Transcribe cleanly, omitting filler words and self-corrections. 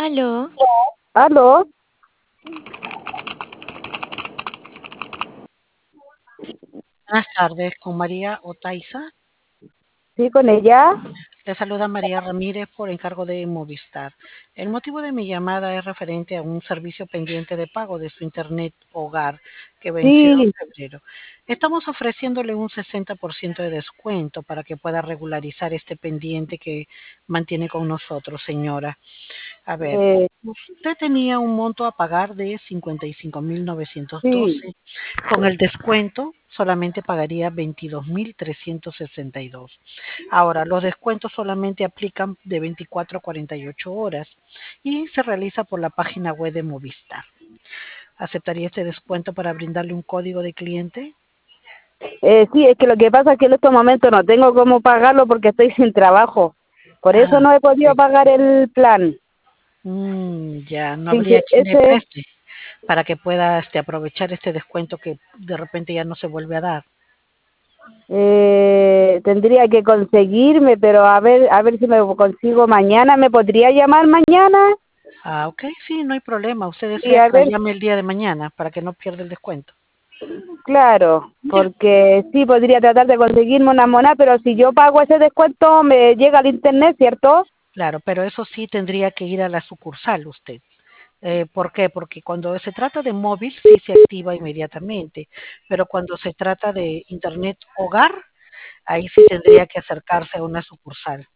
Aló, ¿Aló? Buenas tardes, con María Otaiza. ¿Sí, con ella? Le saluda María Ramírez por encargo de Movistar. El motivo de mi llamada es referente a un servicio pendiente de pago de su Internet Hogar que venció Sí, en febrero. Estamos ofreciéndole un 60% de descuento para que pueda regularizar este pendiente que mantiene con nosotros, señora. A ver, eh, usted tenía un monto a pagar de sí. 55.912. Con el descuento solamente pagaría 22.362. Ahora, los descuentos solamente aplican de 24 a 48 horas y se realiza por la página web de Movistar. ¿Aceptaría este descuento para brindarle un código de cliente? Sí, es que lo que pasa es que en estos momentos no tengo cómo pagarlo porque estoy sin trabajo. Por eso Ah, no he podido perfecto. pagar el plan. Ya no Sin habría que quien le ese, preste para que pueda aprovechar este descuento que de repente ya no se vuelve a dar. tendría que conseguirme, pero a ver si me lo consigo mañana. ¿Me podría llamar mañana? Ah, ok, sí, no hay problema. Usted Sí, desea a que la ver, llame el día de mañana para que no pierda el descuento. claro, Ya, porque sí podría tratar de conseguirme una moneda, pero si yo pago ese descuento me llega al internet, ¿cierto? claro, pero eso sí tendría que ir a la sucursal usted. ¿Por qué? Porque cuando se trata de móvil sí se activa inmediatamente, pero cuando se trata de internet hogar, ahí sí tendría que acercarse a una sucursal.